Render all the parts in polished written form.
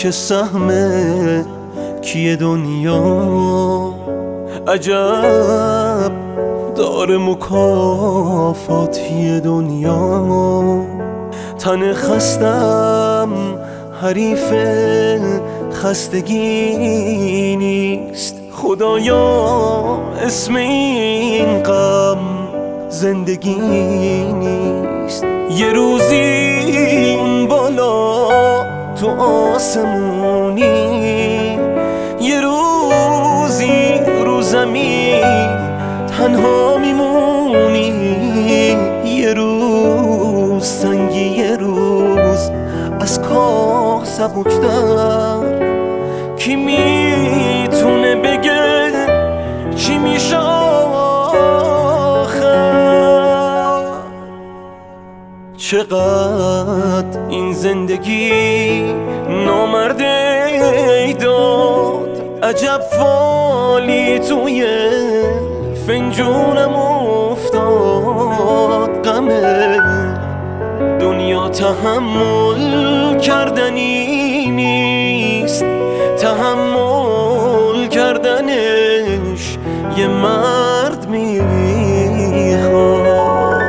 که سهمه کیه دنیا عجب داره مکافاتی دنیا. تن خستم حریف خستگی نیست، خدایا اسم این غم زندگی نیست. یه روزی اون بالا تو آسمونی، یه روزی رو زمین تنها میمونی. یه روز سنگی، یه روز از کاه سبکتر. کی میتونه بگه چی میشه آخر؟ چقدر این زندگی نامرده داد، عجب فالی توی فنجونم افتاد. غم دنیا تحمل کردنی نیست، تحمل کردنش یه مرد میخواد.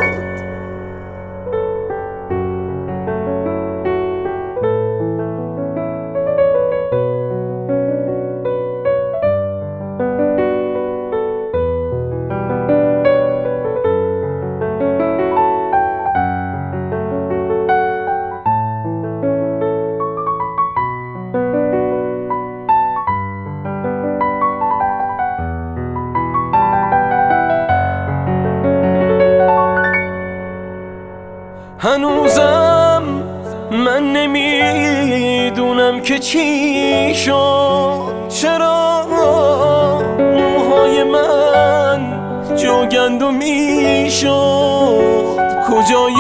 هنوزم من نمیدونم که چی شد، چرا موهای من جوگندو میشد. کجای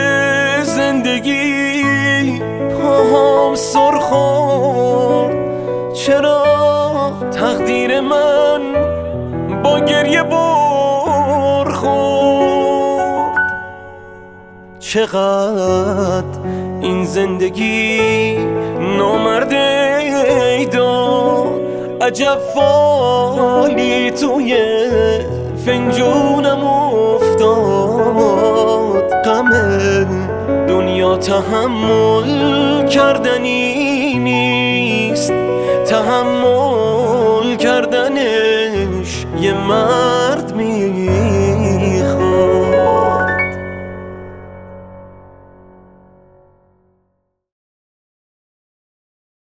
زندگی پاهام سر خورد، چرا تقدیر من با گریه برخورد. چقدر این زندگی نامرده داد، عجب فالی توی فنجونم افتاد. غم دنیا تحمل کردنی نیست، تحمل کردنش یه